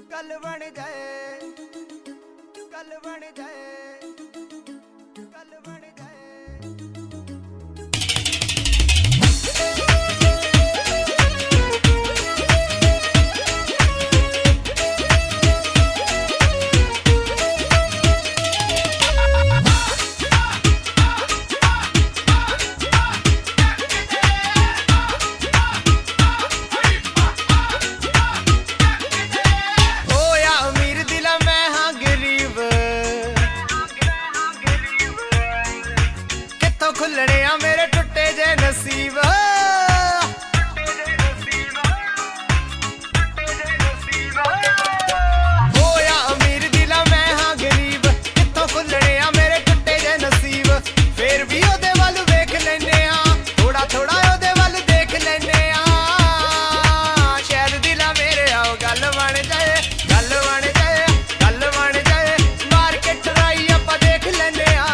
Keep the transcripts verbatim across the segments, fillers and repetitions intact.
गल बन जाए गल बन जाए गल बन जाए। खुलने आ मेरे टुटे जे नसीब होया अमीर दिला मैं हाँ गरीब कित्थों खुलने आ मेरे टुटे जे नसीब फिर भी ओदे वल वेख लैने आ थोड़ा थोड़ा ओदे वल देख लैने आ शायद दिला मेरे आओ गल बन जाए गल बन जाए गल बन जाए मार के ट्राई आपां देख लैने आ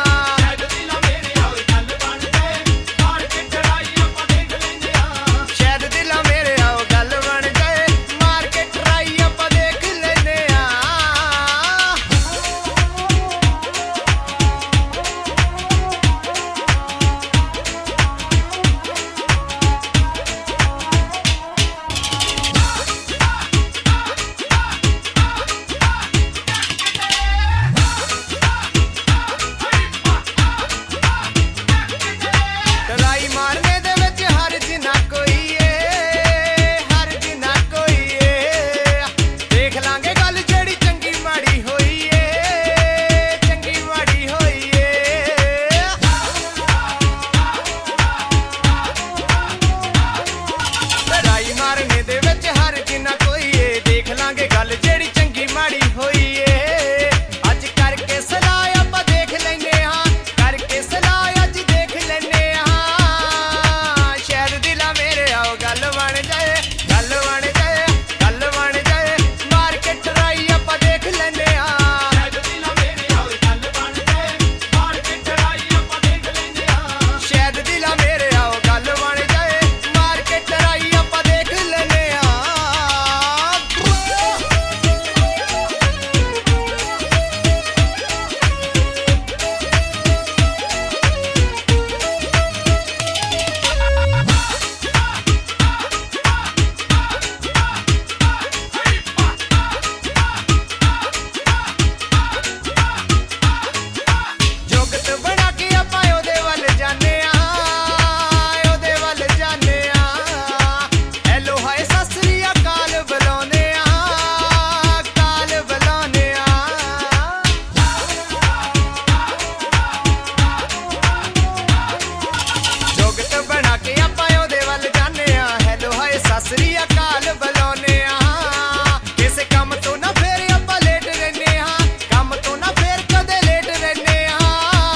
ਸ੍ਰੀ ਅਕਾਲ ਬੁਲਾਉਨੇ ਆ ਕਿਸੇ ਕੰਮ ਤੋਂ ਨਾ ਫੇਰ ਆਪਾਂ ਲੇਟ ਰਹਿੰਦੇ ਆ ਕੰਮ ਤੋਂ ਨਾ ਫੇਰ ਕਦੇ ਲੇਟ ਰਹਿੰਦੇ ਆ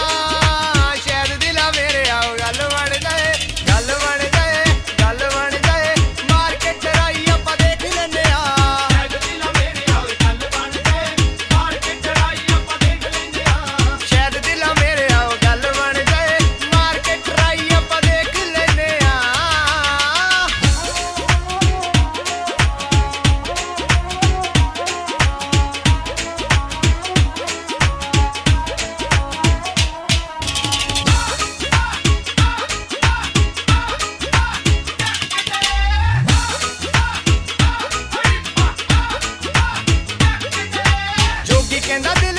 ਸ਼ਾਇਦ ਦਿਲਾ ਮੇਰੇ ਆਓ ਗੱਲ ਬਣ ਜਾਏ ਗੱਲ ਬਣ ਜਾਏ ਗੱਲ ਬਣ ਜਾਏ ਮਾਰ ਕੇ ਟਰਾਈ ਆਪਾਂ ਦੇਖ ਲੈਂਦੇ ਆ ਸ਼ਾਇਦ ਦਿਲਾ ਮੇਰੇ ਆਓ ਗੱਲ ਬਣ ਜਾਏ ਮਾਰ ਕੇ ਟਰਾਈ ਆਪਾਂ ਦੇਖ ਲੈਂਦੇ ਆ ਸ਼ਾਇਦ ਦਿਲਾ ਮੇਰੇ ਆਓ ਗੱਲ ਬਣ ਜਾਏ ਮਾਰ ਕੇ ਟਰਾਈ ਆਪਾਂ ਦੇਖ ਲੈਂਦੇ ਆ। जोगी कहंदा दिल